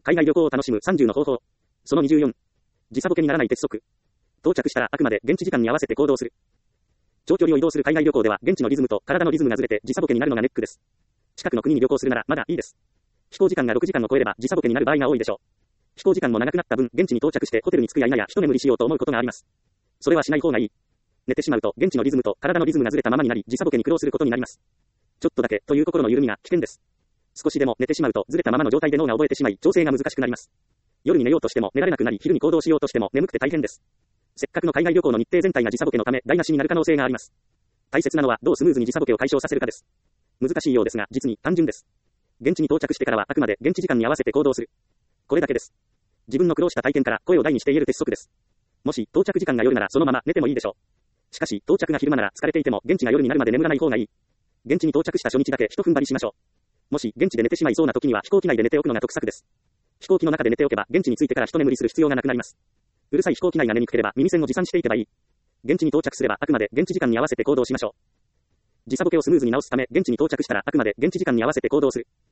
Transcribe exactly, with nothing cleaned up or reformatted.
海外旅行を楽しむさんじゅうの方法。そのにじゅうよん。時差ボケにならない鉄則。到着したらあくまで現地時間に合わせて行動する。長距離を移動する海外旅行では現地のリズムと体のリズムがずれて時差ボケになるのがネックです。近くの国に旅行するならまだいいです。飛行時間がろくじかんを超えれば時差ボケになる場合が多いでしょう。飛行時間も長くなった分、現地に到着してホテルに着くや否や一眠りしようと思うことがあります。それはしない方がいい。寝てしまうと現地のリズムと体のリズムがずれたままになり時差ボケに苦労することになります。ちょっとだけという心の緩みが危険です。少しでも寝てしまうとずれたままの状態で脳が覚えてしまい調整が難しくなります。夜に寝ようとしても寝られなくなり昼に行動しようとしても眠くて大変です。せっかくの海外旅行の日程全体が時差ボケのため台無しになる可能性があります。大切なのはどうスムーズに時差ボケを解消させるかです。難しいようですが実に単純です。現地に到着してからはあくまで現地時間に合わせて行動する。これだけです。自分の苦労した体験から声を大にして言える鉄則です。もし到着時間が夜ならそのまま寝てもいいでしょう。しかし到着が昼間なら疲れていても現地が夜になるまで眠らない方がいい。現地に到着した初日だけ一踏ん張りしましょう。もし現地で寝てしまいそうな時には飛行機内で寝ておくのが得策です。飛行機の中で寝ておけば現地に着いてから一眠りする必要がなくなります。うるさい飛行機内が寝にくければ耳栓を持参していけばいい。現地に到着すればあくまで現地時間に合わせて行動しましょう。時差ボケをスムーズに直すため現地に到着したらあくまで現地時間に合わせて行動する。